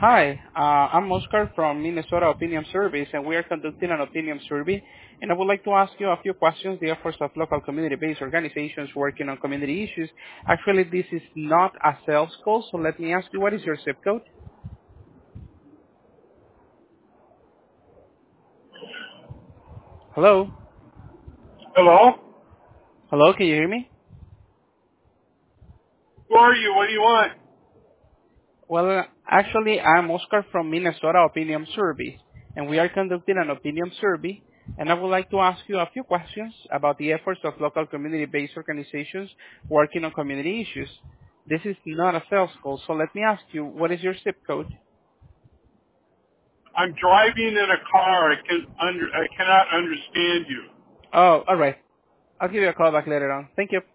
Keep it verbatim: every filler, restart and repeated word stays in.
Hi, uh, I'm Oscar from Minnesota Opinion Service, and we are conducting an opinion survey. And I would like to ask you a few questions, the efforts of local community-based organizations working on community issues. Actually, this is not a sales call, so let me ask you, what is your zip code? Hello? Hello? Hello, can you hear me? Who are you? What do you want? Well, uh, actually, I'm Oscar from Minnesota Opinion Service, and we are conducting an opinion survey, and I would like to ask you a few questions about the efforts of local community-based organizations working on community issues. This is not a sales call, so let me ask you, what is your zip code? I'm driving in a car. I can under I cannot understand you. Oh, all right. I'll give you a call back later on. Thank you.